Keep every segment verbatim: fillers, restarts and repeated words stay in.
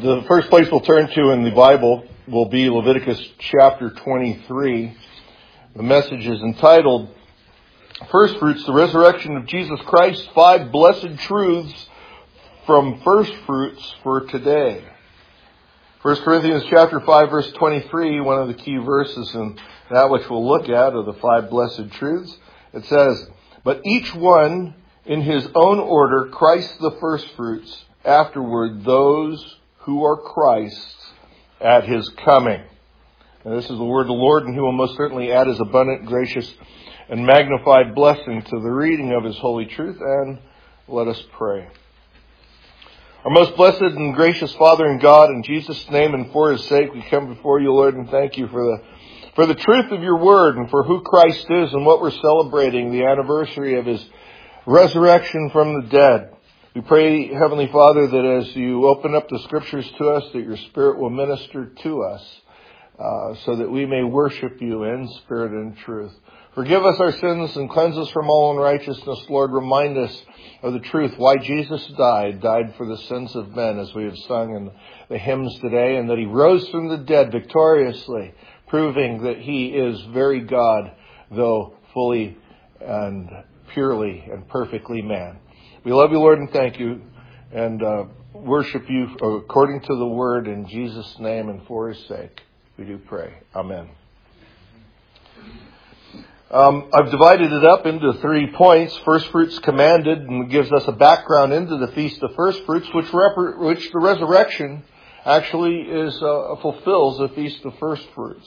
The first place we'll turn to in the Bible will be Leviticus chapter twenty-three. The message is entitled, First Fruits, the Resurrection of Jesus Christ, Five Blessed Truths from First Fruits for Today. First Corinthians chapter five, verse twenty-three, one of the key verses in that which we'll look at are the five blessed truths. It says, But each one in his own order, Christ the first fruits, afterward those who are Christ's at his coming. And this is the word of the Lord, and he will most certainly add his abundant, gracious, and magnified blessing to the reading of his holy truth. And let us pray. Our most blessed and gracious Father and God, in Jesus' name and for his sake, we come before you, Lord, and thank you for the for the truth of your word and for who Christ is and what we're celebrating, the anniversary of his resurrection from the dead. We pray, Heavenly Father, that as you open up the Scriptures to us, that your Spirit will minister to us uh, so that we may worship you in spirit and truth. Forgive us our sins and cleanse us from all unrighteousness, Lord. Remind us of the truth, why Jesus died, died for the sins of men, as we have sung in the hymns today, and that he rose from the dead victoriously, proving that he is very God, though fully and purely and perfectly man. We love you, Lord, and thank you, and uh, worship you according to the word in Jesus' name and for his sake. We do pray. Amen. Um, I've divided it up into three points. First fruits commanded, and gives us a background into the Feast of First Fruits, which rep- which the resurrection actually is uh, fulfills the Feast of First Fruits.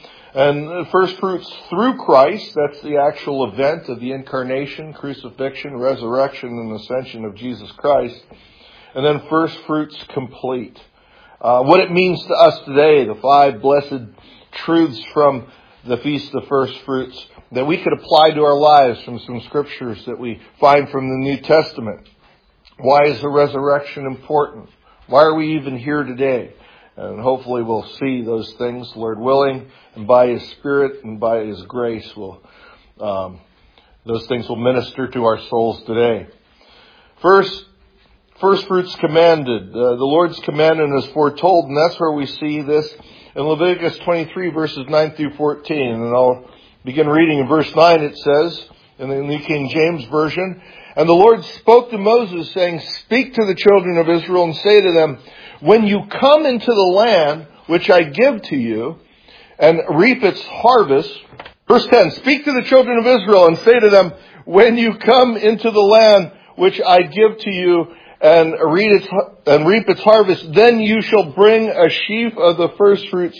And first fruits through Christ, that's the actual event of the incarnation, crucifixion, resurrection, and ascension of Jesus Christ. And then first fruits complete. Uh, what it means to us today, the five blessed truths from the Feast of First Fruits that we could apply to our lives from some scriptures that we find from the New Testament. Why is the resurrection important? Why are we even here today? And hopefully we'll see those things, Lord willing, and by his Spirit and by his grace, will um, those things will minister to our souls today. First, first fruits commanded. Uh, the Lord's commandment is foretold, and that's where we see this in Leviticus twenty-three, verses nine through fourteen. And I'll begin reading in verse nine. It says, in the New King James Version, And the Lord spoke to Moses, saying, Speak to the children of Israel and say to them, When you come into the land which I give to you, and reap its harvest. Verse ten, Speak to the children of Israel and say to them, When you come into the land which I give to you, and reap its, and reap its harvest, then you shall bring a sheaf of the first fruits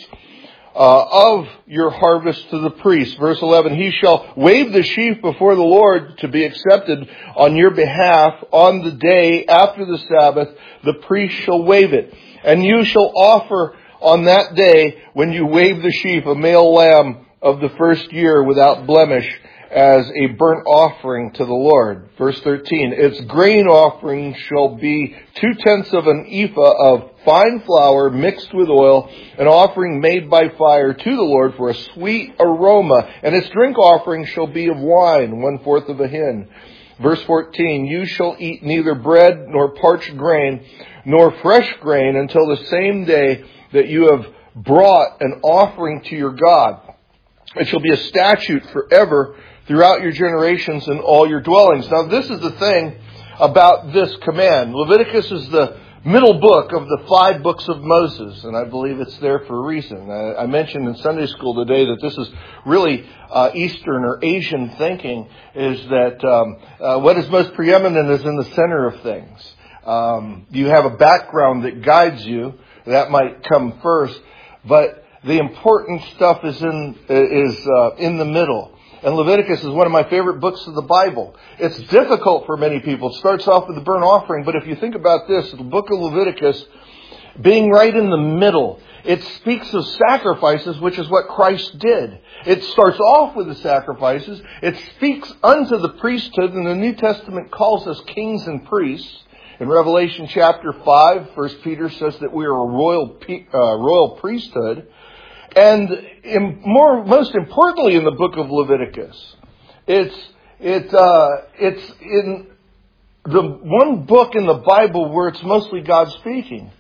uh, of your harvest to the priest. Verse eleven, He shall wave the sheaf before the Lord to be accepted on your behalf on the day after the Sabbath. The priest shall wave it. And you shall offer on that day, when you wave the sheaf, a male lamb of the first year without blemish, as a burnt offering to the Lord. Verse thirteen, Its grain offering shall be two-tenths of an ephah of fine flour mixed with oil, an offering made by fire to the Lord for a sweet aroma. And its drink offering shall be of wine, one-fourth of a hin. Verse fourteen, You shall eat neither bread nor parched grain, nor fresh grain until the same day that you have brought an offering to your God. It shall be a statute forever throughout your generations and all your dwellings. Now, this is the thing about this command. Leviticus is the middle book of the five books of Moses, and I believe it's there for a reason. I, I mentioned in Sunday school today that this is really uh, Eastern or Asian thinking, is that um, uh, what is most preeminent is in the center of things. Um, you have a background that guides you. That might come first, but the important stuff is in is uh, in the middle. And Leviticus is one of my favorite books of the Bible. It's difficult for many people. It starts off with the burnt offering, but if you think about this, the book of Leviticus being right in the middle, it speaks of sacrifices, which is what Christ did. It starts off with the sacrifices. It speaks unto the priesthood, and the New Testament calls us kings and priests. In Revelation chapter five, First Peter says that we are a royal uh, royal priesthood. And in more, most importantly in the book of Leviticus, it's, it, uh, it's in the one book in the Bible where it's mostly God speaking.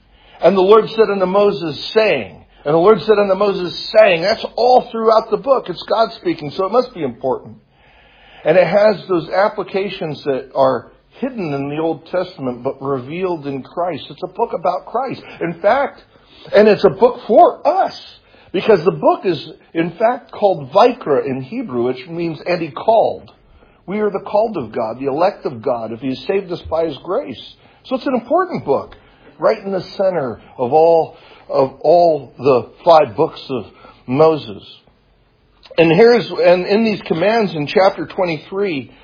And the Lord said unto Moses, saying. And the Lord said unto Moses, saying. That's all throughout the book. It's God speaking, so it must be important. And it has those applications that are hidden in the Old Testament, but revealed in Christ. It's a book about Christ. In fact, and it's a book for us. Because the book is, in fact, called Vayikra in Hebrew, which means, and He called. We are the called of God, the elect of God, if He has saved us by His grace. So it's an important book, right in the center of all of all the five books of Moses. And here's, and in these commands in chapter twenty-three,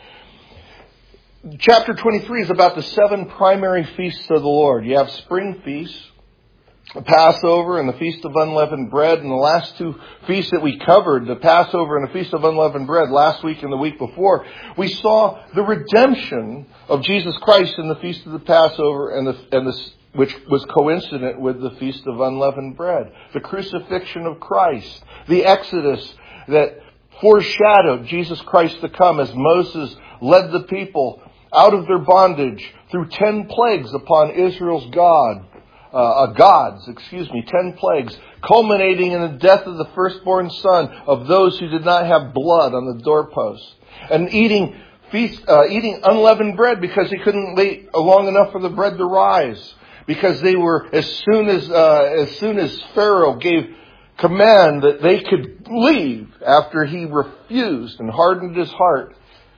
chapter twenty-three is about the seven primary feasts of the Lord. You have spring feasts, the Passover and the Feast of Unleavened Bread. And the last two feasts that we covered, the Passover and the Feast of Unleavened Bread, last week and the week before, we saw the redemption of Jesus Christ in the Feast of the Passover and the, and the, which was coincident with the Feast of Unleavened Bread. The crucifixion of Christ, the Exodus that foreshadowed Jesus Christ to come as Moses led the people out of their bondage through ten plagues upon Israel's God. Uh, gods, excuse me, ten plagues, culminating in the death of the firstborn son of those who did not have blood on the doorposts, and eating feast, uh, eating unleavened bread because he couldn't wait long enough for the bread to rise, because they were as soon as uh, as soon as Pharaoh gave command that they could leave after he refused and hardened his heart,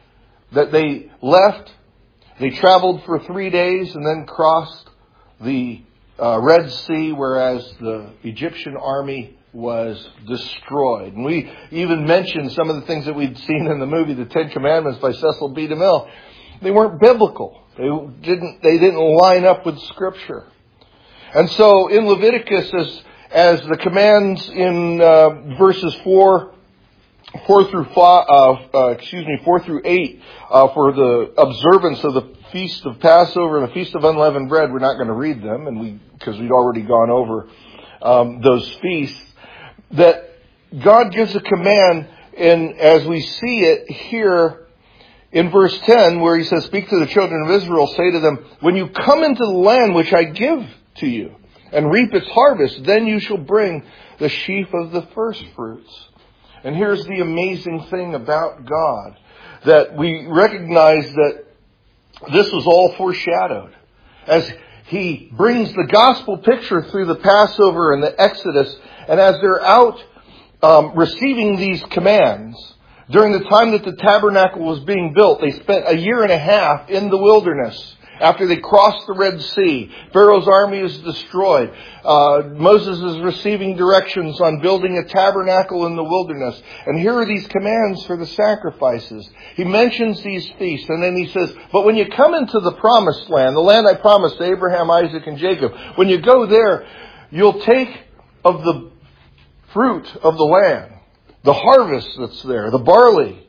that they left. They traveled for three days and then crossed the Uh, Red Sea, whereas the Egyptian army was destroyed. And we even mentioned some of the things that we'd seen in the movie, The Ten Commandments by Cecil B. DeMille. They weren't biblical. They didn't, they didn't line up with Scripture. And so in Leviticus, as, as the commands in uh, verses four, four through five, uh, uh, excuse me, four through eight, uh, for the observance of the Feast of Passover and the Feast of Unleavened Bread, we're not going to read them, and we because we'd already gone over um, those feasts. That God gives a command, and as we see it here in verse ten, where He says, "Speak to the children of Israel, say to them, when you come into the land which I give to you, and reap its harvest, then you shall bring the sheaf of the first fruits." And here's the amazing thing about God, that we recognize that this was all foreshadowed. As He brings the gospel picture through the Passover and the Exodus, and as they're out um, receiving these commands, during the time that the tabernacle was being built, they spent a year and a half in the wilderness. After they crossed the Red Sea, Pharaoh's army is destroyed. Uh, Moses is receiving directions on building a tabernacle in the wilderness. And here are these commands for the sacrifices. He mentions these feasts, and then he says, but when you come into the promised land, the land I promised to Abraham, Isaac, and Jacob, when you go there, you'll take of the fruit of the land, the harvest that's there, the barley,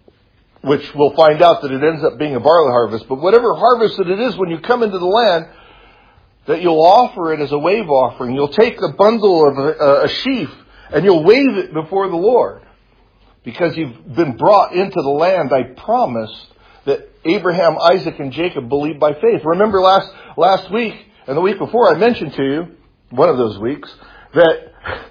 which we'll find out that it ends up being a barley harvest. But whatever harvest that it is, when you come into the land, that you'll offer it as a wave offering. You'll take a bundle of a, a sheaf and you'll wave it before the Lord. Because you've been brought into the land I promised that Abraham, Isaac, and Jacob believed by faith. Remember last, last week and the week before I mentioned to you, one of those weeks, that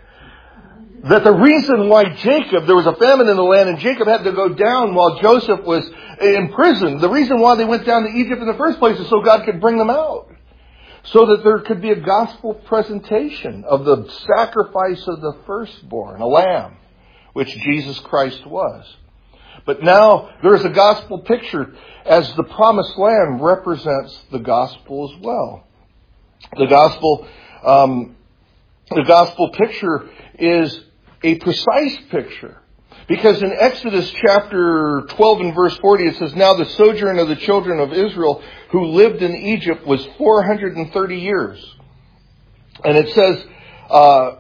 That the reason why Jacob, there was a famine in the land and Jacob had to go down while Joseph was in prison. The reason why they went down to Egypt in the first place is so God could bring them out. So that there could be a gospel presentation of the sacrifice of the firstborn, a lamb, which Jesus Christ was. But now there is a gospel picture as the promised land represents the gospel as well. The gospel, um, the gospel picture is a precise picture. Because in Exodus chapter twelve and verse forty, it says, now the sojourn of the children of Israel who lived in Egypt was four hundred thirty years. And it says, uh,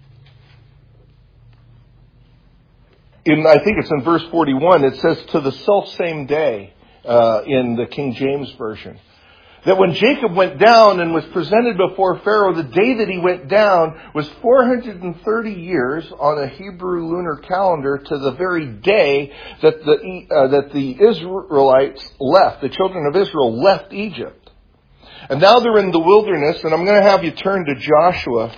in I think it's in verse forty-one, it says to the self-same day uh, in the King James Version. That when Jacob went down and was presented before Pharaoh, the day that he went down was four hundred thirty years on a Hebrew lunar calendar to the very day that the uh, that the Israelites left, the children of Israel left Egypt. And now they're in the wilderness, and I'm going to have you turn to Joshua.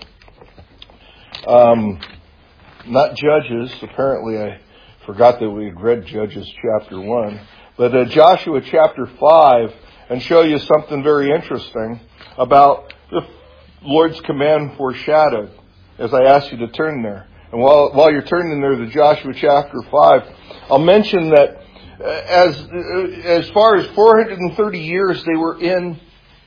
Um, not Judges. Apparently I forgot that we had read Judges chapter one. But uh, Joshua chapter five, and show you something very interesting about the Lord's command foreshadowed, as I ask you to turn there. And while while you're turning there to Joshua chapter five, I'll mention that as as far as four hundred thirty years they were in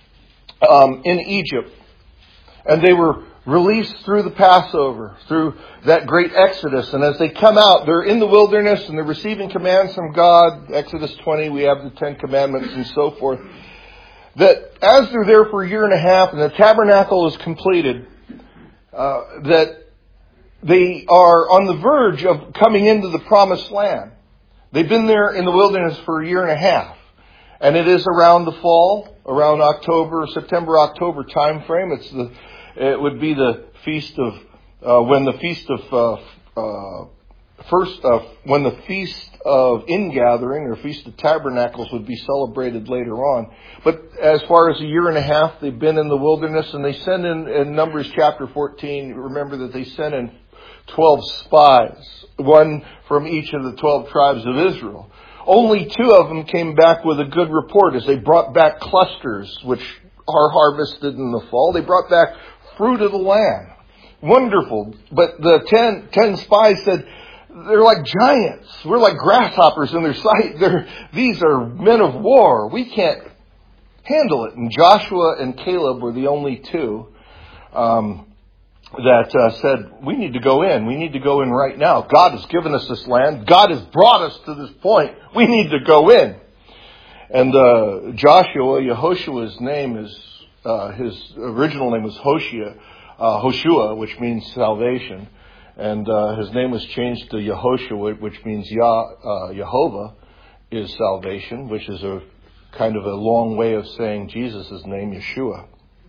um, in Egypt, and they were released through the Passover, through that great Exodus. And as they come out, they're in the wilderness and they're receiving commands from God. Exodus twenty, we have the Ten Commandments and so forth. That as they're there for a year and a half and the tabernacle is completed, uh, that they are on the verge of coming into the promised land. They've been there in the wilderness for a year and a half. And it is around the fall, around October, September, October time frame. It's the, it would be the feast of, uh, when the feast of, uh, uh, first, uh, when the feast of Ingathering or Feast of Tabernacles would be celebrated later on. But as far as a year and a half, they've been in the wilderness, and they send in, in Numbers chapter fourteen, remember that they sent in twelve spies, one from each of the twelve tribes of Israel. Only two of them came back with a good report, as they brought back clusters, which are harvested in the fall. They brought back fruit of the land. Wonderful. But the ten, ten spies said, they're like giants. We're like grasshoppers in their sight. They're, these are men of war. We can't handle it. And Joshua and Caleb were the only two um, that uh, said, we need to go in. We need to go in right now. God has given us this land. God has brought us to this point. We need to go in. And uh, Joshua, Yehoshua's name is, uh, his original name was Hoshea, uh, Hoshua, which means salvation. And uh, his name was changed to Yehoshua, which means Yah, uh, Jehovah is salvation, which is a kind of a long way of saying Jesus' name, Yeshua.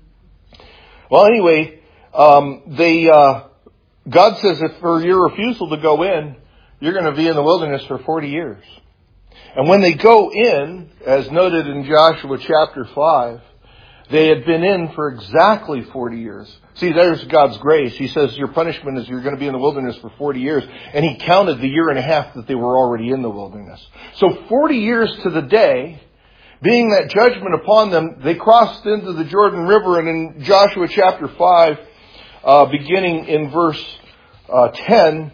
Well, anyway, um, they uh, God says if for your refusal to go in, you're going to be in the wilderness for forty years. And when they go in, as noted in Joshua chapter five, they had been in for exactly forty years. See, there's God's grace. He says your punishment is you're going to be in the wilderness for forty years. And He counted the year and a half that they were already in the wilderness. So forty years to the day, being that judgment upon them, they crossed into the Jordan River. And in Joshua chapter five, uh, beginning in verse uh, ten,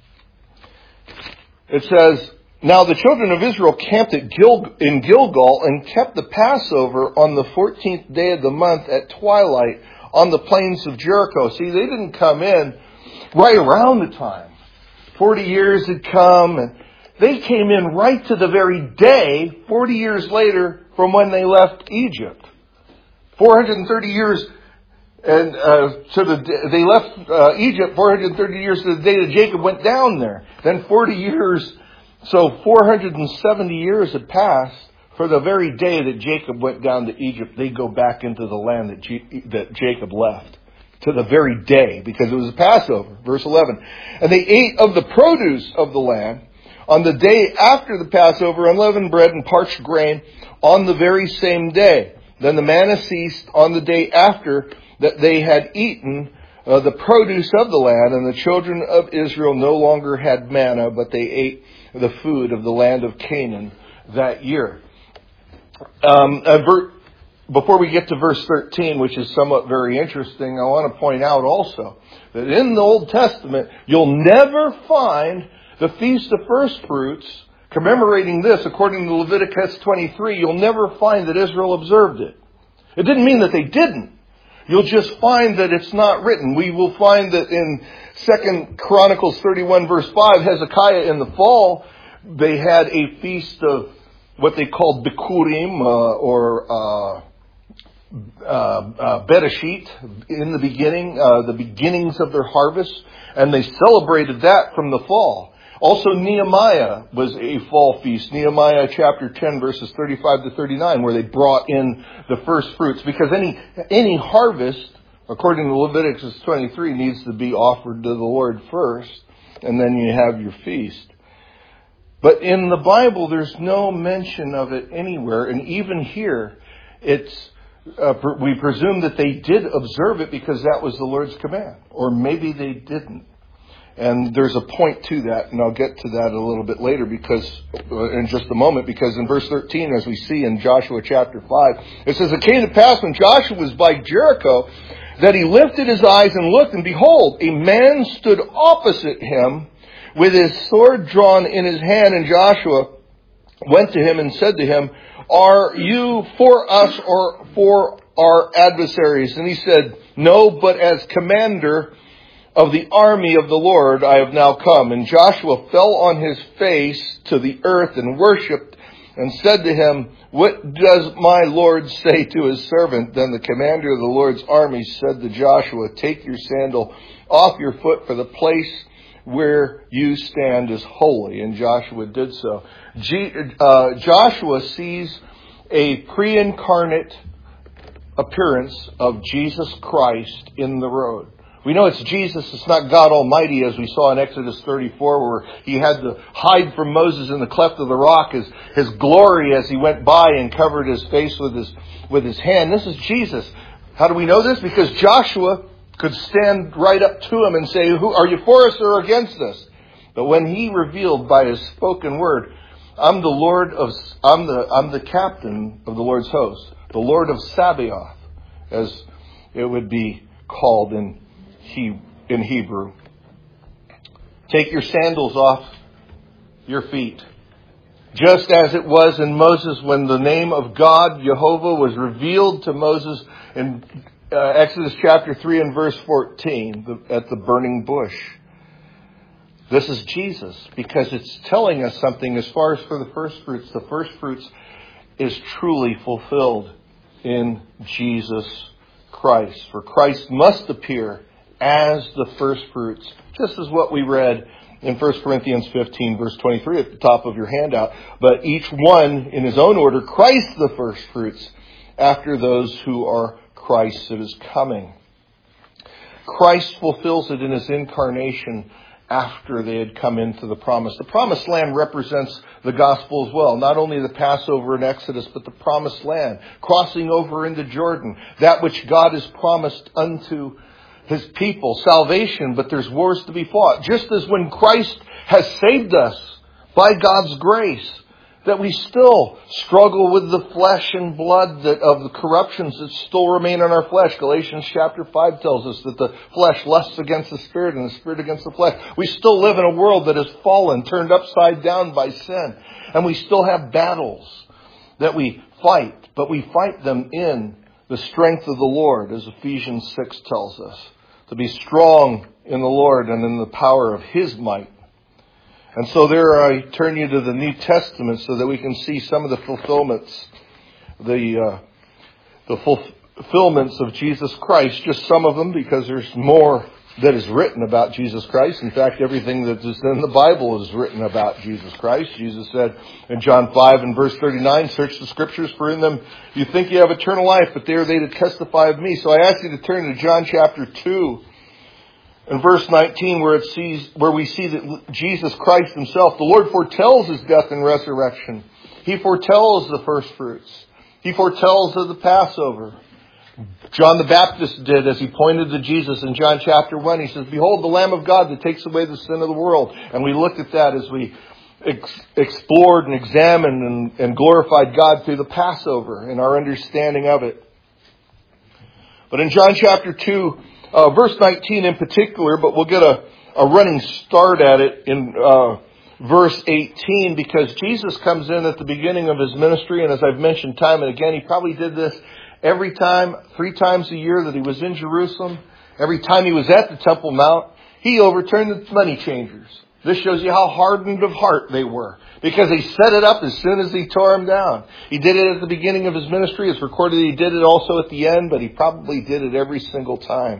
it says, now the children of Israel camped at Gil- in Gilgal and kept the Passover on the fourteenth day of the month at twilight on the plains of Jericho. See, they didn't come in right around the time. Forty years had come, and they came in right to the very day, forty years later, from when they left Egypt. four hundred thirty years, and uh, to the they left uh, Egypt four hundred thirty years to the day that Jacob went down there. Then forty years. So four hundred seventy years had passed for the very day that Jacob went down to Egypt. They go back into the land that, G- that Jacob left. To the very day, because it was a Passover. Verse eleven. And they ate of the produce of the land on the day after the Passover, unleavened bread and parched grain on the very same day. Then the manna ceased on the day after that they had eaten uh, the produce of the land. And the children of Israel no longer had manna, but they ate the food of the land of Canaan that year. Um, ver- before we get to verse thirteen, which is somewhat very interesting, I want to point out also that in the Old Testament, you'll never find the Feast of First Fruits commemorating this. According to Leviticus twenty-three, you'll never find that Israel observed it. It didn't mean that they didn't. You'll just find that it's not written. We will find that in Second Chronicles thirty-one verse five, Hezekiah in the fall, they had a feast of what they called Bikurim, uh, or uh, uh, uh, Bereshit, in the beginning, uh, the beginnings of their harvest, and they celebrated that from the fall. Also, Nehemiah was a fall feast. Nehemiah chapter ten, verses thirty-five to thirty-nine, where they brought in the first fruits. Because any any harvest, according to Leviticus twenty-three, needs to be offered to the Lord first, and then you have your feast. But in the Bible, there's no mention of it anywhere. And even here, it's uh, we presume that they did observe it because that was the Lord's command. Or maybe they didn't. And there's a point to that, and I'll get to that a little bit later because, uh, in just a moment, because in verse thirteen, as we see in Joshua chapter five, it says, "It came to pass when Joshua was by Jericho that he lifted his eyes and looked, and behold, a man stood opposite him with his sword drawn in his hand, and Joshua went to him and said to him, 'Are you for us or for our adversaries?' And he said, 'No, but as commander of the army of the Lord I have now come.' And Joshua fell on his face to the earth and worshipped and said to him, 'What does my Lord say to his servant?' Then the commander of the Lord's army said to Joshua, 'Take your sandal off your foot, for the place where you stand is holy.' And Joshua did so." G- uh, Joshua sees a pre-incarnate appearance of Jesus Christ in the road. We know it's Jesus, it's not God Almighty, as we saw in Exodus thirty-four, where he had to hide from Moses in the cleft of the rock, his, his glory as he went by and covered his face with his, with his hand. This is Jesus. How do we know this? Because Joshua could stand right up to him and say, "Who are you, for us or against us?" But when he revealed by his spoken word, "I'm the Lord of, I'm the, I'm the captain of the Lord's host, the Lord of Sabaoth," as it would be called in He, in Hebrew. "Take your sandals off your feet." Just as it was in Moses when the name of God, Jehovah, was revealed to Moses in uh, Exodus chapter three and verse fourteen the, at the burning bush. This is Jesus, because it's telling us something as far as for the first fruits. The first fruits is truly fulfilled in Jesus Christ. For Christ must appear as the first fruits, just as what we read in First Corinthians fifteen, verse twenty-three at the top of your handout. But each one in his own order, Christ the first fruits, after those who are Christ's that is coming. Christ fulfills it in his incarnation after they had come into the promise. The promised land represents the gospel as well. Not only the Passover in Exodus, but the promised land, crossing over into Jordan, that which God has promised unto his people, salvation, but there's wars to be fought. Just as when Christ has saved us by God's grace, that we still struggle with the flesh and blood that of the corruptions that still remain in our flesh. Galatians chapter five tells us that the flesh lusts against the spirit and the spirit against the flesh. We still live in a world that has fallen, turned upside down by sin. And we still have battles that we fight, but we fight them in the strength of the Lord, as Ephesians six tells us, to be strong in the Lord and in the power of his might. And so there I turn you to the New Testament so that we can see some of the fulfillments, the uh, the fulfillments of Jesus Christ, just some of them, because there's more that is written about Jesus Christ. In fact, everything that is in the Bible is written about Jesus Christ. Jesus said in John five and verse thirty-nine, "Search the Scriptures, for in them you think you have eternal life, but they are they that testify of me." So I ask you to turn to John chapter two and verse nineteen, where it sees where we see that Jesus Christ himself, the Lord, foretells his death and resurrection. He foretells the first fruits. He foretells of the Passover. John the Baptist did as he pointed to Jesus in John chapter one. He says, "Behold the Lamb of God that takes away the sin of the world." And we looked at that as we ex- explored and examined and, and glorified God through the Passover and our understanding of it. But in John chapter two, uh, verse nineteen in particular, but we'll get a, a running start at it in uh, verse eighteen, because Jesus comes in at the beginning of his ministry. And as I've mentioned time and again, he probably did this every time, three times a year that he was in Jerusalem. Every time he was at the Temple Mount, he overturned the money changers. This shows you how hardened of heart they were, because he set it up as soon as he tore them down. He did it at the beginning of his ministry. It's recorded he did it also at the end, but he probably did it every single time.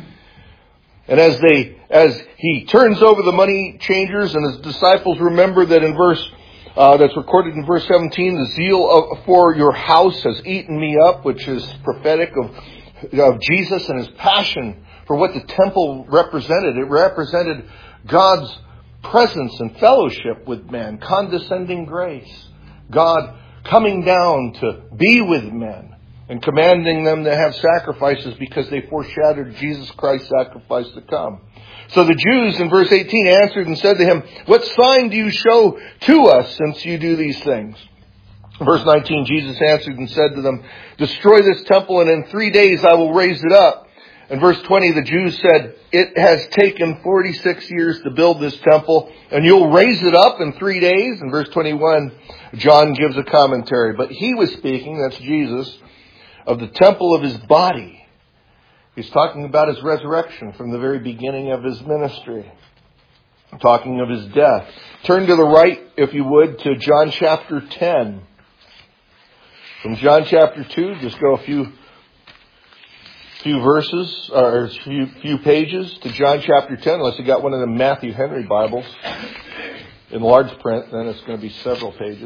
And as they, as he turns over the money changers, and his disciples remember that in verse Uh, that's recorded in verse seventeen, "The zeal of, for your house has eaten me up," which is prophetic of, of Jesus and his passion for what the temple represented. It represented God's presence and fellowship with men, condescending grace, God coming down to be with men and commanding them to have sacrifices because they foreshadowed Jesus Christ's sacrifice to come. So the Jews in verse eighteen answered and said to him, "What sign do you show to us since you do these things?" Verse nineteen, Jesus answered and said to them, "Destroy this temple, and in three days I will raise it up." And verse twenty, the Jews said, "It has taken forty-six years to build this temple, and you'll raise it up in three days?" And verse twenty-one, John gives a commentary. But he was speaking, that's Jesus, of the temple of his body. He's talking about his resurrection from the very beginning of his ministry. Talking of his death. Turn to the right, if you would, to John chapter ten. From John chapter two, just go a few few verses, or a few, few pages to John chapter ten, unless you got one of the Matthew Henry Bibles in large print, then it's going to be several pages.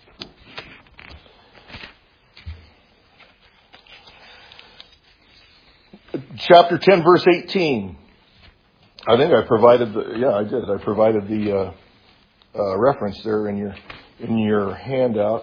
Chapter ten, verse eighteen. I think I provided the, yeah, I did. I provided the uh, uh, reference there in your in your handout.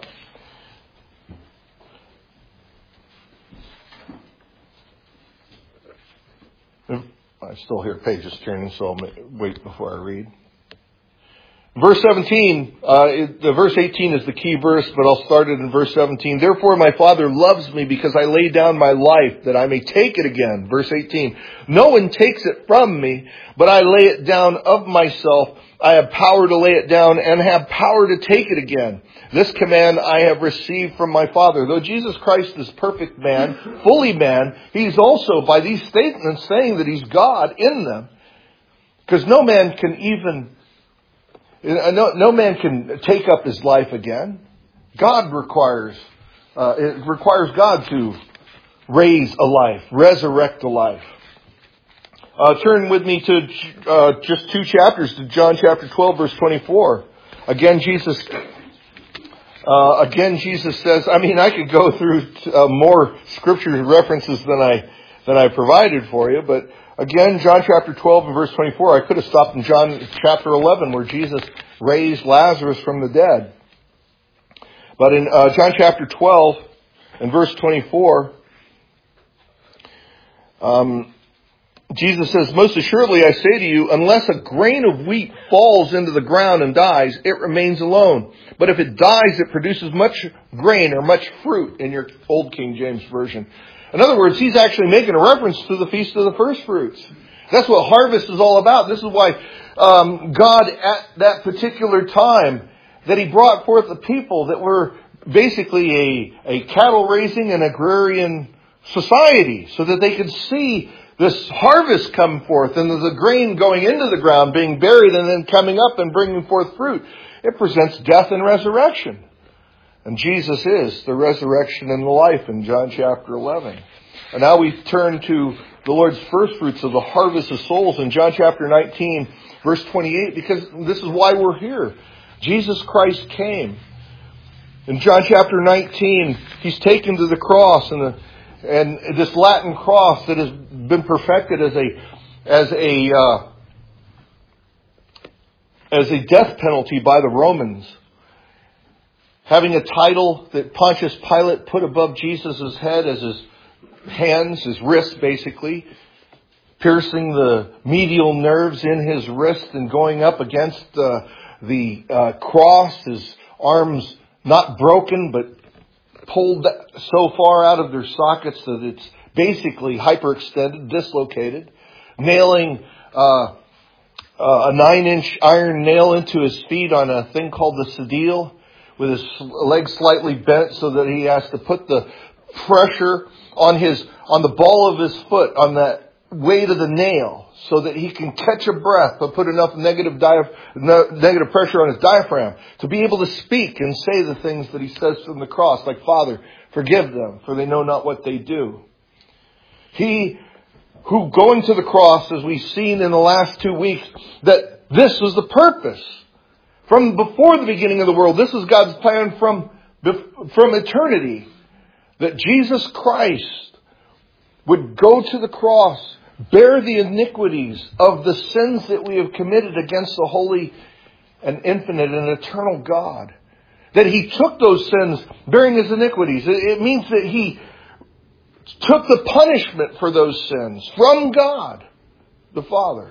I still hear pages turning, so I'll wait before I read. Verse seventeen, uh, it, the verse eighteen is the key verse, but I'll start it in verse seventeen. "Therefore my Father loves me because I lay down my life that I may take it again." Verse eighteen, "No one takes it from me, but I lay it down of myself. I have power to lay it down and have power to take it again. This command I have received from my Father." Though Jesus Christ is perfect man, fully man, he's also by these statements saying that he's God in them. Because no man can even No, no man can take up his life again. God requires, uh, it requires God to raise a life, resurrect a life. Uh, turn with me to uh, just two chapters, to John chapter twelve, verse twenty-four. Again, Jesus. Uh, again, Jesus says. I mean, I could go through uh, more scripture references than I than I provided for you, but. Again, John chapter twelve and verse twenty-four. I could have stopped in John chapter eleven where Jesus raised Lazarus from the dead. But in uh, John chapter twelve and verse twenty-four, um, Jesus says, "Most assuredly I say to you, unless a grain of wheat falls into the ground and dies, it remains alone. But if it dies, it produces much grain or much fruit," in your old King James Version. In other words, he's actually making a reference to the Feast of the First Fruits. That's what harvest is all about. This is why um, God, at that particular time, that he brought forth the people that were basically a, a cattle-raising and agrarian society, so that they could see this harvest come forth and the grain going into the ground, being buried and then coming up and bringing forth fruit. It presents death and resurrection. And Jesus is the resurrection and the life in John chapter eleven. And now we turn to the Lord's first fruits of the harvest of souls in John chapter nineteen, verse twenty-eight, because this is why we're here. Jesus Christ came. In John chapter nineteen, he's taken to the cross, and, the, and this Latin cross that has been perfected as a as a uh, as a death penalty by the Romans. Having a title that Pontius Pilate put above Jesus' head as his hands, his wrists basically, piercing the medial nerves in his wrist and going up against uh, the uh, cross, his arms not broken but pulled so far out of their sockets that it's basically hyperextended, dislocated, nailing uh, uh, a nine-inch iron nail into his feet on a thing called the sedile, with his legs slightly bent so that he has to put the pressure on his on the ball of his foot, on that weight of the nail, so that he can catch a breath but put enough negative diaph- no, negative pressure on his diaphragm to be able to speak and say the things that he says from the cross, like, "Father, forgive them, for they know not what they do." He who, going to the cross, as we've seen in the last two weeks, that this was the purpose. From before the beginning of the world, this is God's plan from, from eternity. That Jesus Christ would go to the cross, bear the iniquities of the sins that we have committed against the holy and infinite and eternal God. That he took those sins, bearing his iniquities. It means that he took the punishment for those sins from God, the Father,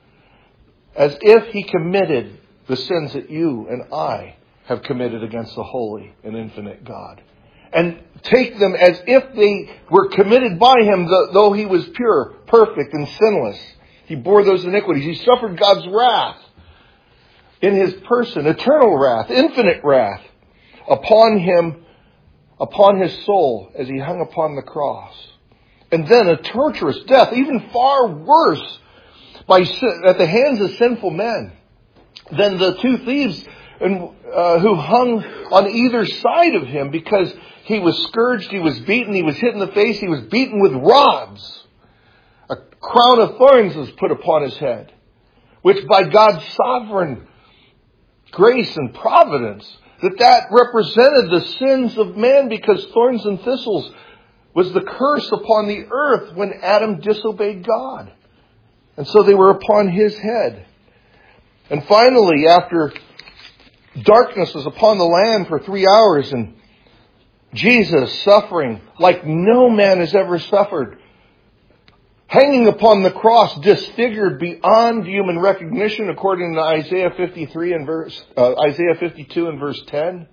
as if He committed the sins that you and I have committed against the holy and infinite God. And take them as if they were committed by Him, though He was pure, perfect, and sinless. He bore those iniquities. He suffered God's wrath in His person, eternal wrath, infinite wrath, upon Him, upon His soul, as He hung upon the cross. And then a torturous death, even far worse, by at the hands of sinful men than the two thieves and, uh, who hung on either side of Him, because He was scourged, He was beaten, He was hit in the face, He was beaten with rods. A crown of thorns was put upon His head, which by God's sovereign grace and providence, that that represented the sins of man, because thorns and thistles was the curse upon the earth when Adam disobeyed God. And so they were upon His head. And finally, after darkness was upon the land for three hours and Jesus suffering like no man has ever suffered, hanging upon the cross, disfigured beyond human recognition, according to Isaiah fifty-three and verse uh, Isaiah fifty-two and verse ten.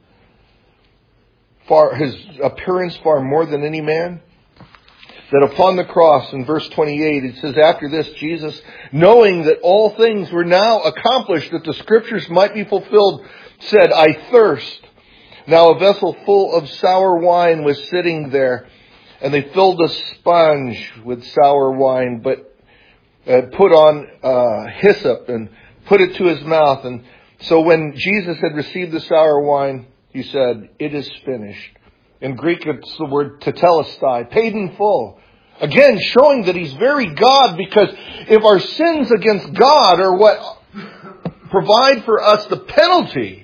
Far his appearance far more than any man. That upon the cross, in verse twenty-eight, it says, after this, Jesus, knowing that all things were now accomplished, that the Scriptures might be fulfilled, said, I thirst. Now a vessel full of sour wine was sitting there, and they filled a sponge with sour wine, but uh, put on uh, hyssop and put it to His mouth. And so when Jesus had received the sour wine, He said, it is finished. In Greek, it's the word tetelestai, paid in full. Again, showing that He's very God, because if our sins against God are what provide for us the penalty,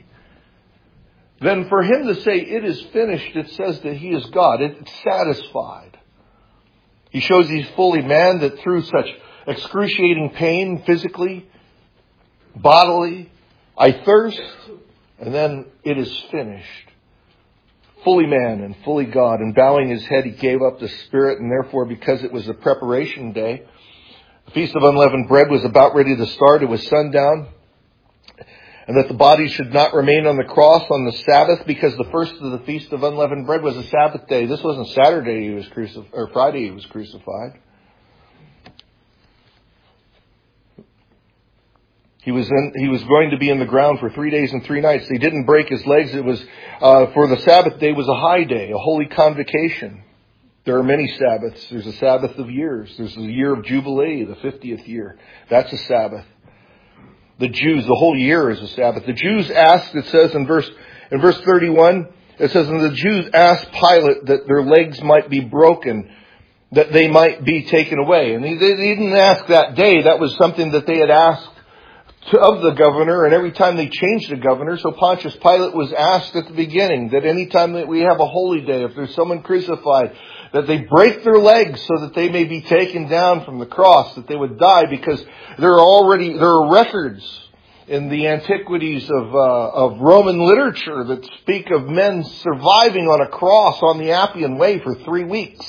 then for Him to say it is finished, it says that He is God. It's satisfied. He shows He's fully man, that through such excruciating pain, physically, bodily, I thirst, and then it is finished. Fully man and fully God, and bowing His head, He gave up the spirit, and therefore, because it was the preparation day, the Feast of Unleavened Bread was about ready to start. It was sundown, and that the body should not remain on the cross on the Sabbath, because the first of the Feast of Unleavened Bread was a Sabbath day. This wasn't Saturday He was crucified, or Friday He was crucified. He was in, he was going to be in the ground for three days and three nights. They didn't break His legs. It was, uh, for the Sabbath day was a high day, a holy convocation. There are many Sabbaths. There's a Sabbath of years. There's a year of Jubilee, the fiftieth year. That's a Sabbath. The Jews, the whole year is a Sabbath. The Jews asked, it says in verse, in verse thirty-one, it says, and the Jews asked Pilate that their legs might be broken, that they might be taken away. And they, they didn't ask that day. That was something that they had asked of the governor, and every time they changed the governor. So Pontius Pilate was asked at the beginning that any time that we have a holy day, if there's someone crucified, that they break their legs so that they may be taken down from the cross, that they would die, because there are already there are records in the antiquities of uh, of Roman literature that speak of men surviving on a cross on the Appian Way for three weeks.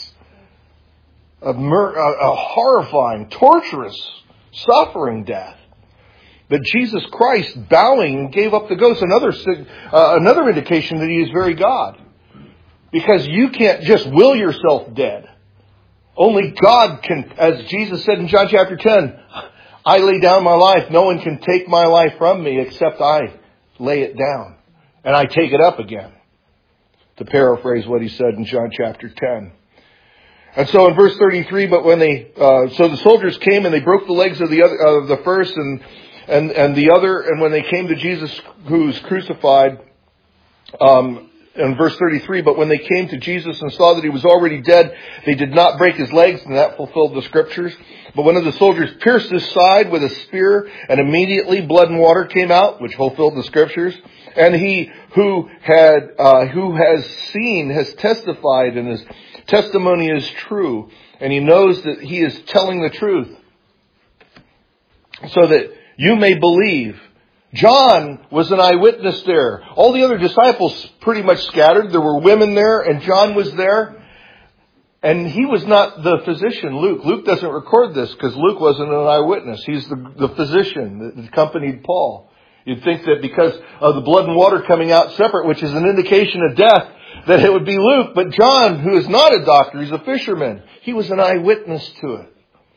A, mur- a, a horrifying, torturous, suffering death. That Jesus Christ, bowing, gave up the ghost. Another uh, another indication that He is very God. Because you can't just will yourself dead. Only God can, as Jesus said in John chapter ten, I lay down my life. No one can take my life from me except I lay it down. And I take it up again. To paraphrase what He said in John chapter ten. And so in verse thirty-three, but when they, uh, so the soldiers came and they broke the legs of the other, of the first and And and the other, and when they came to Jesus who's crucified, um, in verse thirty-three, but when they came to Jesus and saw that He was already dead, they did not break His legs, and that fulfilled the Scriptures. But one of the soldiers pierced His side with a spear, and immediately blood and water came out, which fulfilled the Scriptures. And he who had uh, who has seen has testified, and his testimony is true, and he knows that he is telling the truth, so that you may believe. John was an eyewitness there. All the other disciples pretty much scattered. There were women there, and John was there. And he was not the physician, Luke. Luke doesn't record this because Luke wasn't an eyewitness. He's the, the physician that accompanied Paul. You'd think that because of the blood and water coming out separate, which is an indication of death, that it would be Luke. But John, who is not a doctor, he's a fisherman. He was an eyewitness to it.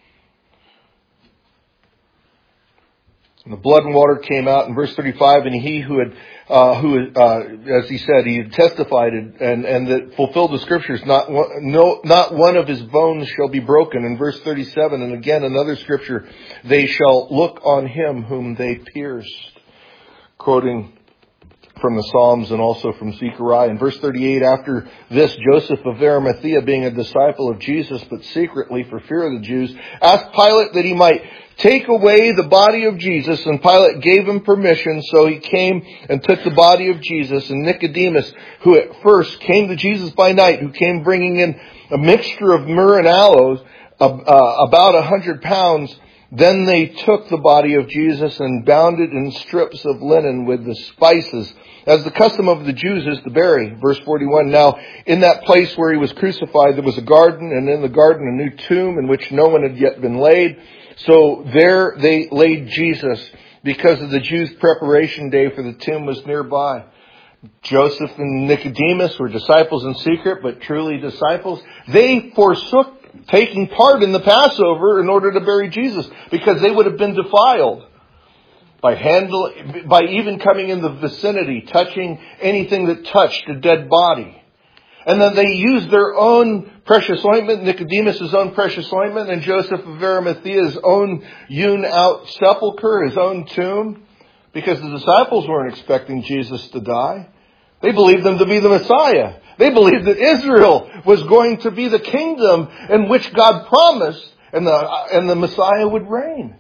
And the blood and water came out in verse thirty-five, and he who had, uh, who, uh, as he said, he had testified and, and that fulfilled the scriptures, not one, no, not one of his bones shall be broken. In verse thirty-seven, and again another scripture, they shall look on him whom they pierced. Quoting from the Psalms and also from Zechariah. In verse thirty-eight, after this, Joseph of Arimathea, being a disciple of Jesus, but secretly for fear of the Jews, asked Pilate that he might take away the body of Jesus, and Pilate gave him permission, so he came and took the body of Jesus. And Nicodemus, who at first came to Jesus by night, who came bringing in a mixture of myrrh and aloes, uh, about a hundred pounds, then they took the body of Jesus and bound it in strips of linen with the spices, as the custom of the Jews is to bury. Verse forty-one, now in that place where he was crucified there was a garden, and in the garden a new tomb in which no one had yet been laid. So there they laid Jesus, because of the Jews' preparation day, for the tomb was nearby. Joseph and Nicodemus were disciples in secret, but truly disciples. They forsook taking part in the Passover in order to bury Jesus, because they would have been defiled by handle, by even coming in the vicinity, touching anything that touched a dead body. And then they used their own precious ointment, Nicodemus' own precious ointment, and Joseph of Arimathea's own hewn out sepulcher, his own tomb, because the disciples weren't expecting Jesus to die. They believed him to be the Messiah. They believed that Israel was going to be the kingdom in which God promised, and the, and the Messiah would reign.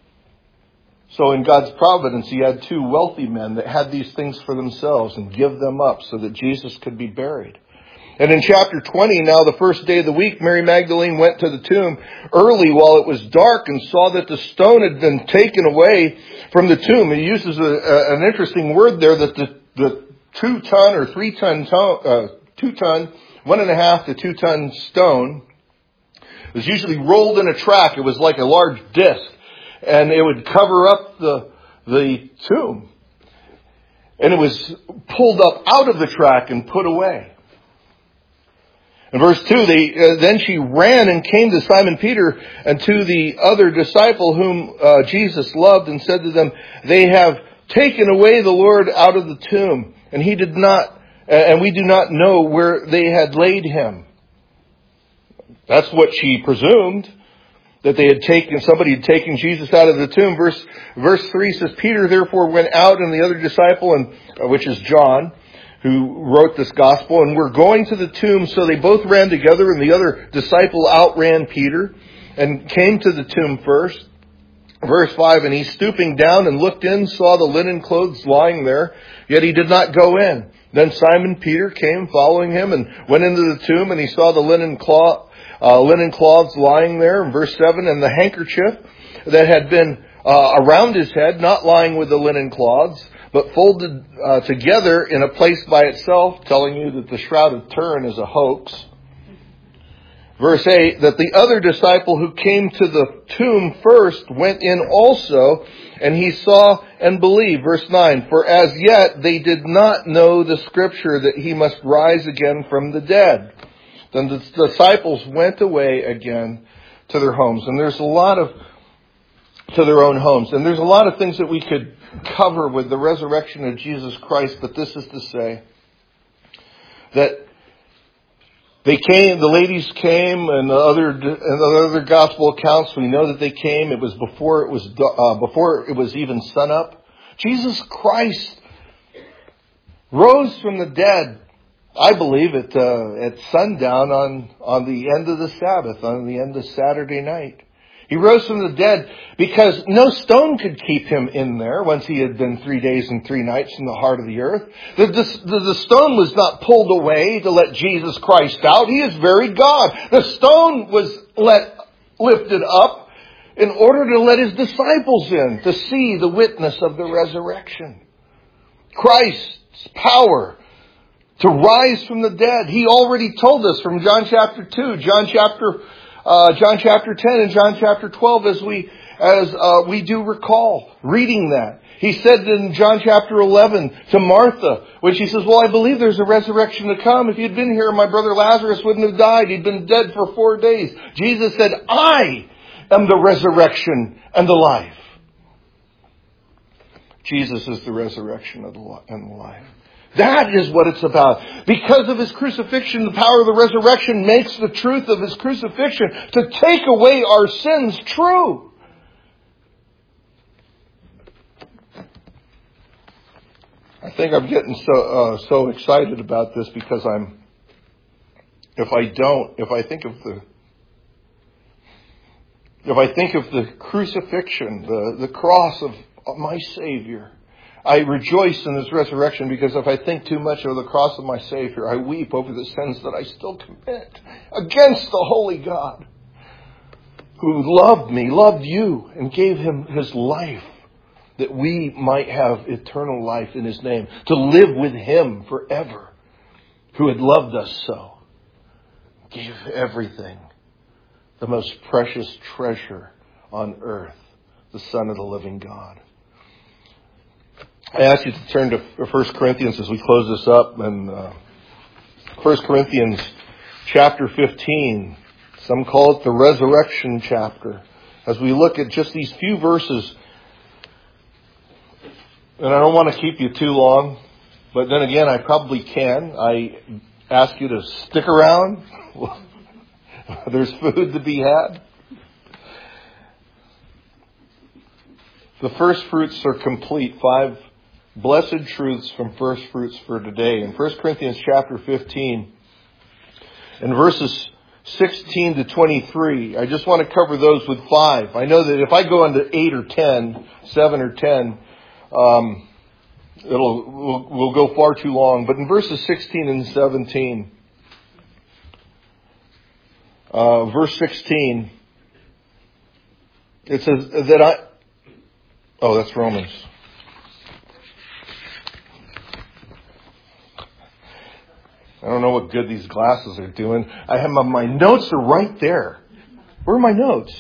So in God's providence, he had two wealthy men that had these things for themselves and give them up so that Jesus could be buried. And in chapter twenty, now the first day of the week, Mary Magdalene went to the tomb early while it was dark and saw that the stone had been taken away from the tomb. He uses a, a, an interesting word there, that the, the two ton or three ton, uh, two ton, one and a half to two ton stone was usually rolled in a track. It was like a large disc, and it would cover up the, the tomb. And it was pulled up out of the track and put away. In verse two, they, uh, then she ran and came to Simon Peter and to the other disciple whom uh, Jesus loved, and said to them, they have taken away the Lord out of the tomb, and he did not, uh, and we do not know where they had laid him. That's what she presumed, that they had taken, somebody had taken Jesus out of the tomb. Verse, verse three says, Peter therefore went out, and the other disciple, and uh, which is John, who wrote this gospel, and were going to the tomb. So they both ran together, and the other disciple outran Peter and came to the tomb first. Verse five, and he stooping down and looked in, saw the linen clothes lying there, yet he did not go in. Then Simon Peter came following him and went into the tomb, and he saw the linen cloth, uh, linen cloths lying there. In verse seven, and the handkerchief that had been uh, around his head, not lying with the linen cloths, but folded uh, together in a place by itself, telling you that the Shroud of Turin is a hoax. Verse eight, that the other disciple who came to the tomb first went in also, and he saw and believed. Verse nine, for as yet they did not know the scripture that he must rise again from the dead. Then the disciples went away again to their homes. And there's a lot of, to their own homes. And there's a lot of things that we could cover with the resurrection of Jesus Christ, but this is to say that they came, the ladies came, and the other and the other gospel accounts, we know that they came. It was before it was uh, before it was even sunup. Jesus Christ rose from the dead, I believe, at uh, at sundown on on the end of the Sabbath, on the end of Saturday night. He rose from the dead because no stone could keep him in there once he had been three days and three nights in the heart of the earth. The, the, the stone was not pulled away to let Jesus Christ out. He is very God. The stone was let lifted up in order to let his disciples in to see the witness of the resurrection. Christ's power to rise from the dead. He already told us from John chapter two, John chapter, uh, John chapter ten, and John chapter twelve, as we, as, uh, we do recall reading that. He said in John chapter eleven to Martha, when she says, well, I believe there's a resurrection to come. If you'd been here, my brother Lazarus wouldn't have died. He'd been dead for four days. Jesus said, I am the resurrection and the life. Jesus is the resurrection and the life. That is what it's about. Because of His crucifixion, the power of the resurrection makes the truth of His crucifixion to take away our sins true. I think I'm getting so uh, so excited about this because I'm, if I don't, if I think of the, if I think of the crucifixion, the, the cross of my Savior, I rejoice in His resurrection, because if I think too much of the cross of my Savior, I weep over the sins that I still commit against the holy God who loved me, loved you, and gave Him His life, that we might have eternal life in His name, to live with Him forever, who had loved us so, gave everything, the most precious treasure on earth, the Son of the living God. I ask you to turn to First Corinthians as we close this up, and uh, First Corinthians chapter fifteen, some call it the resurrection chapter, as we look at just these few verses. And I don't want to keep you too long, but then again, I probably can. I ask you to stick around. There's food to be had. The first fruits are complete. Five blessed truths from first fruits for today. In First Corinthians chapter fifteen, in verses sixteen to twenty-three, I just want to cover those with five. I know that if I go into eight or ten, seven or ten, Um, it'll, we'll, we'll go far too long. But in verses sixteen and seventeen, uh, verse sixteen, it says that I, oh, that's Romans. I don't know what good these glasses are doing. I have my, my notes are right there. Where are my notes?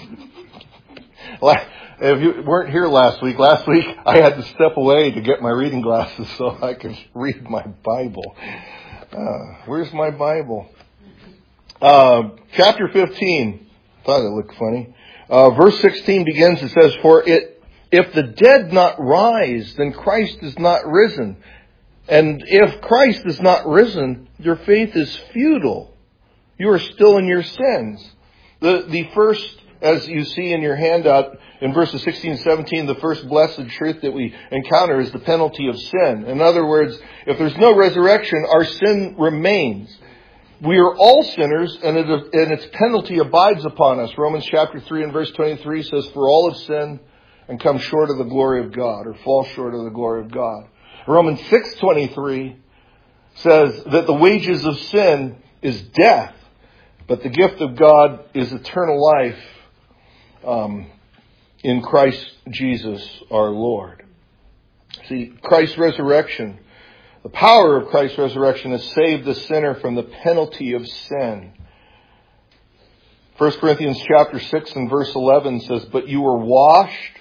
If you weren't here last week, last week I had to step away to get my reading glasses so I could read my Bible. Uh, where's my Bible? Uh, chapter fifteen. Thought it looked funny. Uh, verse sixteen begins, it says, For it, if the dead not rise, then Christ is not risen. And if Christ is not risen, your faith is futile. You are still in your sins. The, the first, as you see in your handout, in verses sixteen and seventeen, the first blessed truth that we encounter is the penalty of sin. In other words, if there's no resurrection, our sin remains. We are all sinners, and, it, and its penalty abides upon us. Romans chapter three and verse twenty-three says, For all have sinned and come short of the glory of God, or fall short of the glory of God. Romans six twenty-three says that the wages of sin is death, but the gift of God is eternal life um, in Christ Jesus our Lord. See, Christ's resurrection, the power of Christ's resurrection has saved the sinner from the penalty of sin. First Corinthians chapter six and verse eleven says, But you were washed,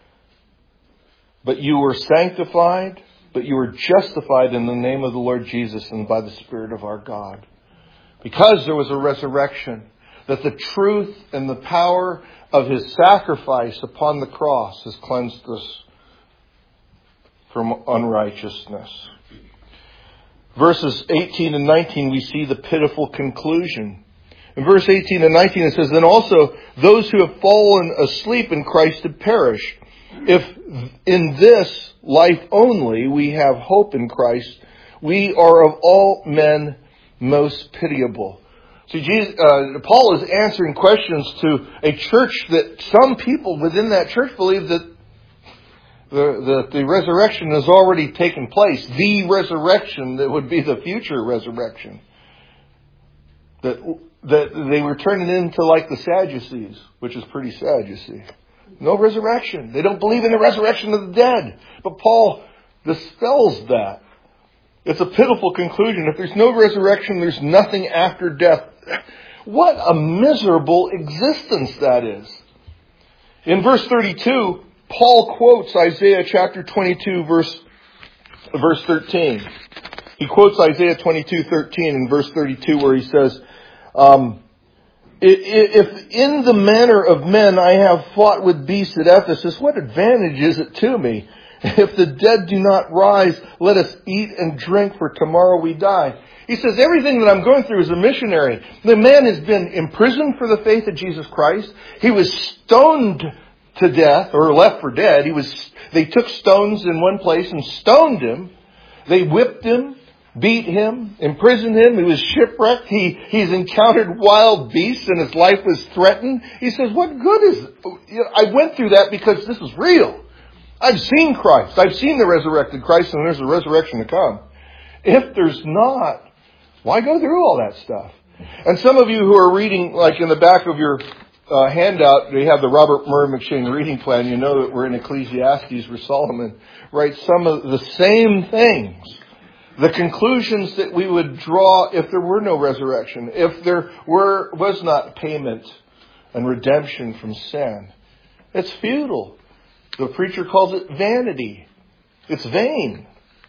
but you were sanctified, but you were justified in the name of the Lord Jesus and by the Spirit of our God. Because there was a resurrection, that the truth and the power of His sacrifice upon the cross has cleansed us from unrighteousness. Verses eighteen and nineteen, we see the pitiful conclusion. In verse eighteen and nineteen, it says, Then also those who have fallen asleep in Christ have perished. If in this life only we have hope in Christ, we are of all men most pitiable. See, Jesus, uh, Paul is answering questions to a church that some people within that church believe that the, the, the resurrection has already taken place. The resurrection that would be the future resurrection. That, that they were turning into like the Sadducees, which is pretty sad, you see. No resurrection. They don't believe in the resurrection of the dead. But Paul dispels that. It's a pitiful conclusion. If there's no resurrection, there's nothing after death. What a miserable existence that is. In verse thirty-two, Paul quotes Isaiah chapter twenty-two, verse, verse thirteen. He quotes Isaiah twenty-two, thirteen in verse thirty-two, where he says, um, if in the manner of men I have fought with beasts at Ephesus, what advantage is it to me? If the dead do not rise, let us eat and drink, for tomorrow we die. He says, everything that I'm going through as a missionary. The man has been imprisoned for the faith of Jesus Christ. He was stoned to death, or left for dead. He was. They took stones in one place and stoned him. They whipped him, beat him, imprisoned him. He was shipwrecked. He, he's encountered wild beasts and his life was threatened. He says, what good is it? You know, I went through that because this is real. I've seen Christ. I've seen the resurrected Christ, and there's a resurrection to come. If there's not, why go through all that stuff? And some of you who are reading, like in the back of your uh, handout, they have the Robert Murray McShane reading plan. You know that we're in Ecclesiastes, where Solomon writes some of the same things. The conclusions that we would draw if there were no resurrection, if there were was not payment and redemption from sin. It's futile. The preacher calls it vanity. It's vain.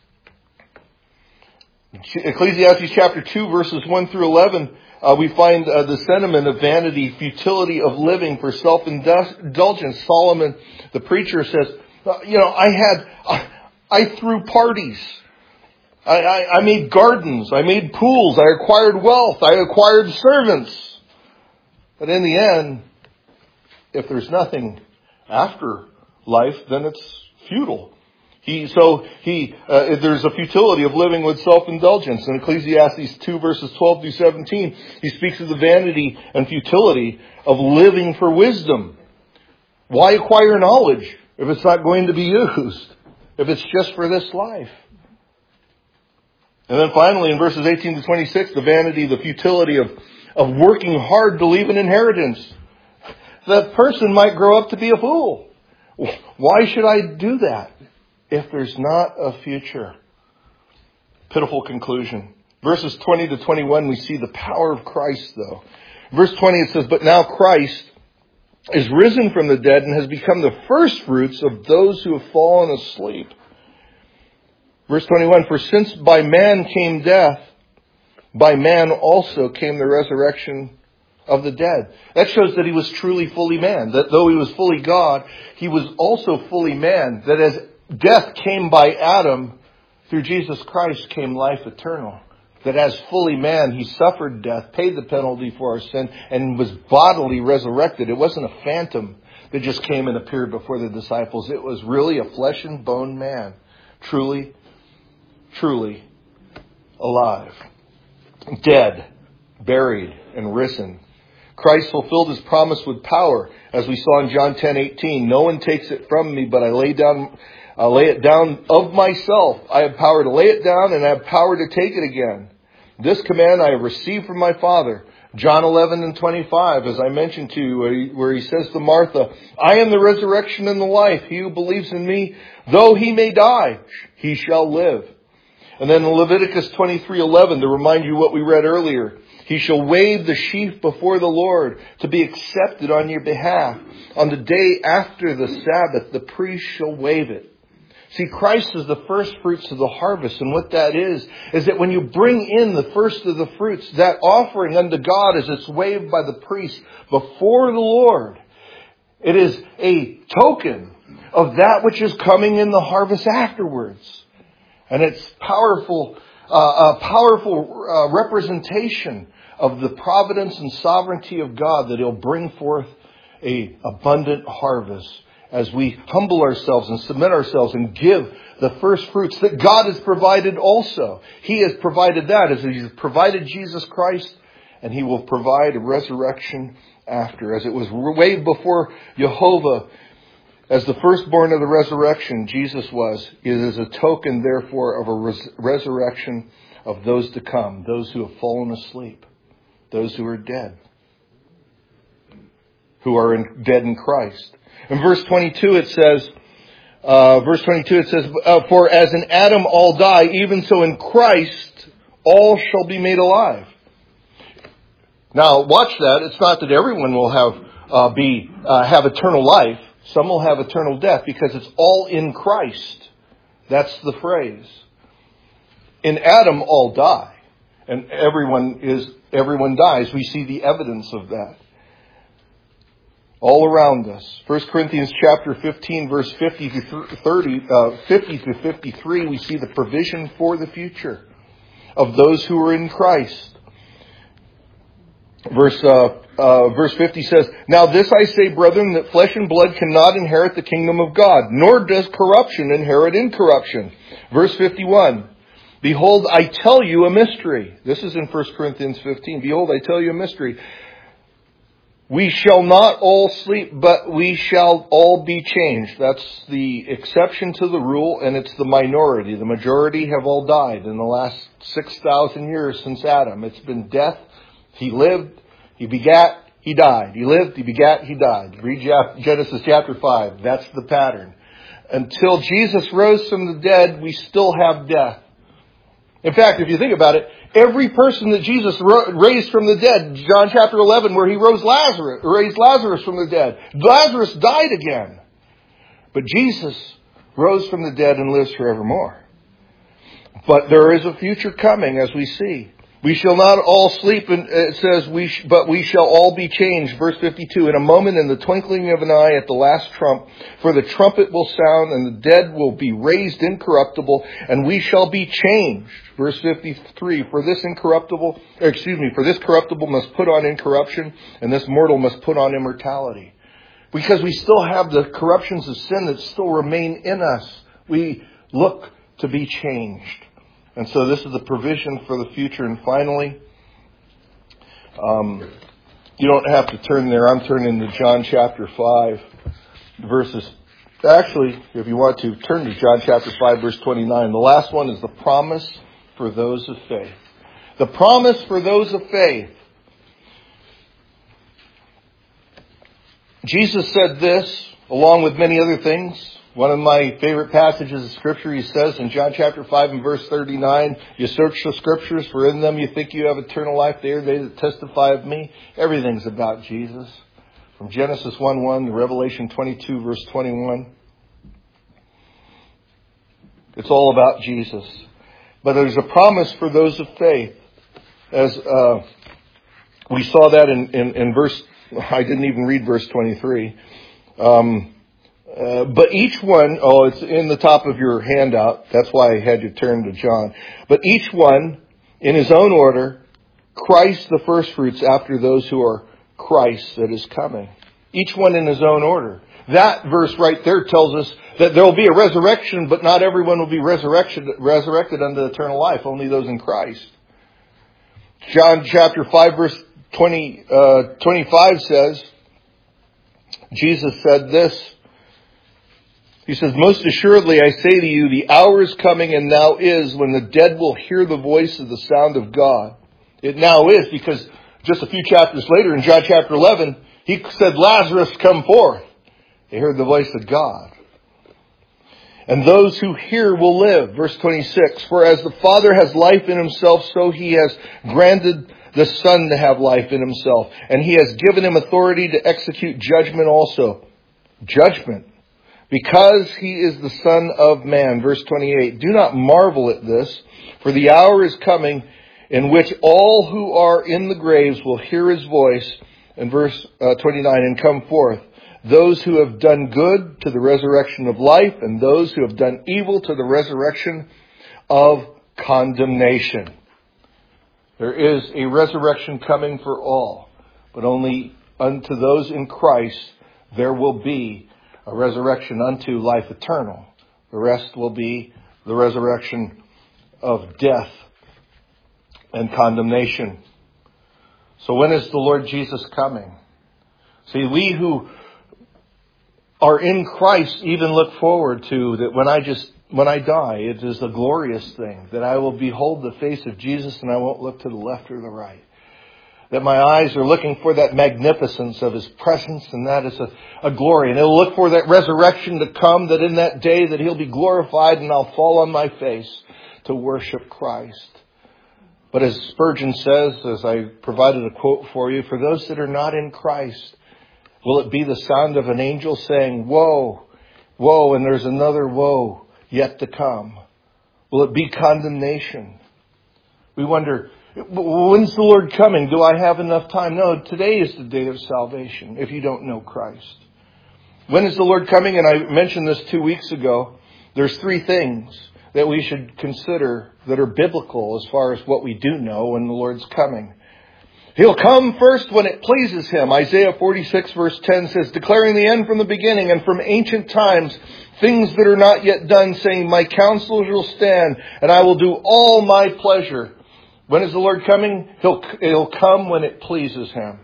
Ecclesiastes chapter two, verses one through eleven, uh, we find uh, the sentiment of vanity, futility of living for self-indulgence. Solomon, the preacher, says, uh, you know, I had, I, I threw parties. I, I, I made gardens. I made pools. I acquired wealth. I acquired servants. But in the end, if there's nothing after life, then it's futile. He, so he, uh, there's a futility of living with self-indulgence. In Ecclesiastes two, verses twelve through seventeen, he speaks of the vanity and futility of living for wisdom. Why acquire knowledge if it's not going to be used? If it's just for this life? And then finally, in verses eighteen to twenty-six, the vanity, the futility of, of working hard to leave an inheritance. That person might grow up to be a fool. Why should I do that if there's not a future? Pitiful conclusion. Verses twenty to twenty-one, we see the power of Christ, though. Verse twenty, it says, but now Christ is risen from the dead and has become the first fruits of those who have fallen asleep. Verse twenty-one, for since by man came death, by man also came the resurrection of the dead. That shows that he was truly fully man. That though he was fully God, he was also fully man. That as death came by Adam, through Jesus Christ came life eternal. That as fully man, he suffered death, paid the penalty for our sin, and was bodily resurrected. It wasn't a phantom that just came and appeared before the disciples. It was really a flesh and bone man. Truly, truly alive. Dead, buried, and risen. Christ fulfilled his promise with power, as we saw in John ten eighteen. No one takes it from me, but I lay down, I lay it down of myself. I have power to lay it down, and I have power to take it again. This command I have received from my Father. John eleven and twenty-five, as I mentioned to you, where he says to Martha, I am the resurrection and the life. He who believes in me, though he may die, he shall live. And then in Leviticus twenty-three eleven, to remind you what we read earlier, he shall wave the sheaf before the Lord to be accepted on your behalf. On the day after the Sabbath, the priest shall wave it. See, Christ is the first fruits of the harvest. And what that is, is that when you bring in the first of the fruits, that offering unto God as it's waved by the priest before the Lord, it is a token of that which is coming in the harvest afterwards. And it's powerful, uh, a powerful uh, representation of the providence and sovereignty of God, that he'll bring forth a abundant harvest as we humble ourselves and submit ourselves and give the first fruits that God has provided also. He has provided that, as he's provided Jesus Christ, and he will provide a resurrection after. As it was waved before Jehovah as the firstborn of the resurrection, Jesus was. It is a token, therefore, of a res- resurrection of those to come, those who have fallen asleep, those who are dead, who are in, dead in Christ. In verse twenty-two it says, Uh, verse twenty-two, it says, uh, For as in Adam all die, even so in Christ all shall be made alive. Now, watch that. It's not that everyone will have uh, be uh, have eternal life. Some will have eternal death because it's all in Christ. That's the phrase. In Adam all die, and everyone is everyone dies. We see the evidence of that all around us. First Corinthians chapter fifteen, verse fifty to thirty, uh, fifty to fifty-three. We see the provision for the future of those who are in Christ. Verse uh, uh, verse fifty says, Now this I say, brethren, that flesh and blood cannot inherit the kingdom of God, nor does corruption inherit incorruption. Verse fifty-one, Behold, I tell you a mystery. This is in First Corinthians fifteen. Behold, I tell you a mystery. We shall not all sleep, but we shall all be changed. That's the exception to the rule, and it's the minority. The majority have all died in the last six thousand years since Adam. It's been death. He lived, he begat, he died. He lived, he begat, he died. Read Genesis chapter five. That's the pattern. Until Jesus rose from the dead, we still have death. In fact, if you think about it, every person that Jesus raised from the dead, John chapter eleven, where he rose Lazarus, raised Lazarus from the dead, Lazarus died again. But Jesus rose from the dead and lives forevermore. But there is a future coming, as we see. We shall not all sleep, and it says, we sh- but we shall all be changed. Verse fifty-two, in a moment, in the twinkling of an eye, at the last trump, for the trumpet will sound, and the dead will be raised incorruptible, and we shall be changed. Verse fifty-three, for this incorruptible, excuse me, for this corruptible must put on incorruption, and this mortal must put on immortality. Because we still have the corruptions of sin that still remain in us, we look to be changed. And so this is the provision for the future. And finally, um, you don't have to turn there. I'm turning to John chapter five, verses. Actually, if you want to, turn to John chapter five, verse twenty-nine. The last one is the promise for those of faith. The promise for those of faith. Jesus said this, along with many other things. One of my favorite passages of Scripture, he says in John chapter five and verse thirty-nine, You search the Scriptures, for in them you think you have eternal life. They are they that testify of me. Everything's about Jesus. From Genesis one one to Revelation twenty-two, verse twenty-one. It's all about Jesus. But there's a promise for those of faith. As uh, we saw that in, in, in verse, I didn't even read verse twenty-three. Um... Uh, but each one, oh, it's in the top of your handout. That's why I had you turn to John. But each one, in his own order, Christ the firstfruits after those who are Christ that is coming. Each one in his own order. That verse right there tells us that there will be a resurrection, but not everyone will be resurrected, resurrected unto eternal life. Only those in Christ. John chapter five, verse twenty, uh, twenty-five says, Jesus said this. He says, Most assuredly I say to you, the hour is coming and now is when the dead will hear the voice of the sound of God. It now is, because just a few chapters later in John chapter eleven, he said, Lazarus, come forth. They heard the voice of God. And those who hear will live. Verse twenty-six, For as the Father has life in himself, so he has granted the Son to have life in himself. And he has given him authority to execute judgment also. Judgment. Because he is the Son of Man. Verse twenty-eight, Do not marvel at this, for the hour is coming in which all who are in the graves will hear his voice. And verse uh, twenty-nine, and come forth. Those who have done good to the resurrection of life, and those who have done evil to the resurrection of condemnation. There is a resurrection coming for all, but only unto those in Christ there will be a resurrection unto life eternal. The rest will be the resurrection of death and condemnation. So when is the Lord Jesus coming? See, we who are in Christ even look forward to that when I just, when I die, it is a glorious thing that I will behold the face of Jesus and I won't look to the left or the right. That my eyes are looking for that magnificence of His presence, and that is a, a glory. And it'll look for that resurrection to come, that in that day that He'll be glorified and I'll fall on my face to worship Christ. But as Spurgeon says, as I provided a quote for you, for those that are not in Christ, will it be the sound of an angel saying, woe, woe, and there's another woe yet to come? Will it be condemnation? We wonder, when's the Lord coming? Do I have enough time? No, today is the day of salvation if you don't know Christ. When is the Lord coming? And I mentioned this two weeks ago. There's three things that we should consider that are biblical as far as what we do know when the Lord's coming. He'll come first when it pleases Him. Isaiah forty-six verse ten says, declaring the end from the beginning and from ancient times, things that are not yet done, saying, my counsel shall stand and I will do all my pleasure. When is the Lord coming? He'll, he'll come when it pleases Him.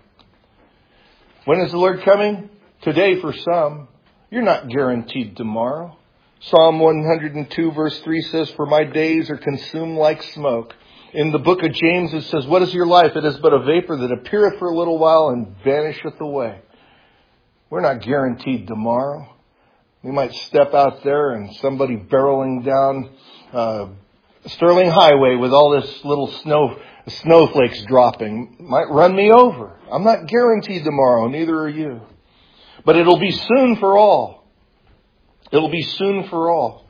When is the Lord coming? Today for some. You're not guaranteed tomorrow. Psalm one hundred two verse three says, for my days are consumed like smoke. In the book of James it says, what is your life? It is but a vapor that appeareth for a little while and vanisheth away. We're not guaranteed tomorrow. We might step out there and somebody barreling down uh, Sterling Highway with all this little snow snowflakes dropping might run me over. I'm not guaranteed tomorrow, neither are you. But it'll be soon for all. It'll be soon for all.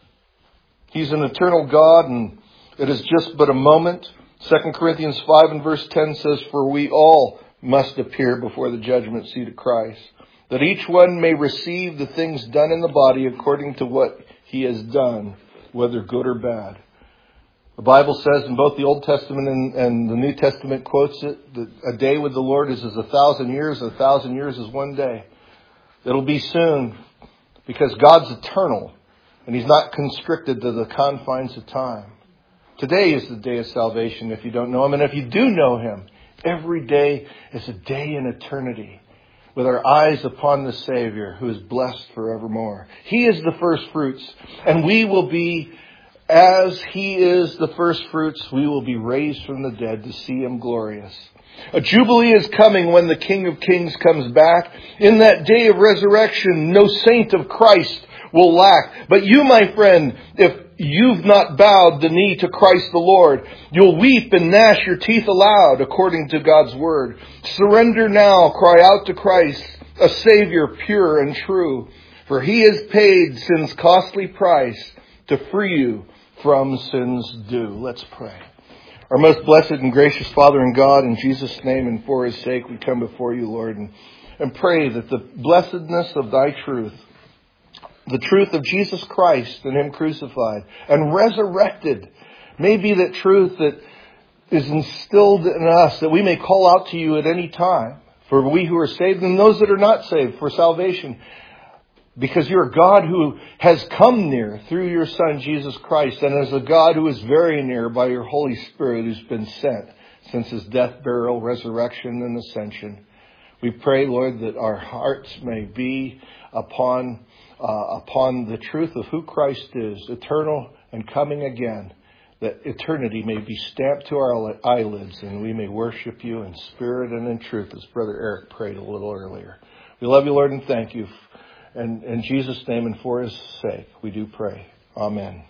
He's an eternal God, and it is just but a moment. Second Corinthians five and verse ten says, for we all must appear before the judgment seat of Christ, that each one may receive the things done in the body according to what he has done, whether good or bad. The Bible says in both the Old Testament and, and the New Testament quotes it, that a day with the Lord is as a thousand years, a thousand years is one day. It'll be soon, because God's eternal and He's not constricted to the confines of time. Today is the day of salvation if you don't know Him. And if you do know Him, every day is a day in eternity with our eyes upon the Savior who is blessed forevermore. He is the first fruits, and we will be, as He is the first fruits, we will be raised from the dead to see Him glorious. A jubilee is coming when the King of Kings comes back. In that day of resurrection, no saint of Christ will lack. But you, my friend, if you've not bowed the knee to Christ the Lord, you'll weep and gnash your teeth aloud, according to God's word. Surrender now, cry out to Christ, a Savior pure and true. For He has paid sin's costly price to free you from sin's due. Let's pray. Our most blessed and gracious Father and God, in Jesus' name and for His sake, we come before you, Lord, and, and pray that the blessedness of Thy truth, the truth of Jesus Christ and Him crucified and resurrected, may be that truth that is instilled in us, that we may call out to you at any time, for we who are saved and those that are not saved, for salvation. Because you're a God who has come near through your Son, Jesus Christ, and as a God who is very near by your Holy Spirit who's been sent since His death, burial, resurrection, and ascension. We pray, Lord, that our hearts may be upon, uh, upon the truth of who Christ is, eternal and coming again, that eternity may be stamped to our eyelids and we may worship you in spirit and in truth, as Brother Eric prayed a little earlier. We love you, Lord, and thank you. And in Jesus' name and for His sake, we do pray. Amen.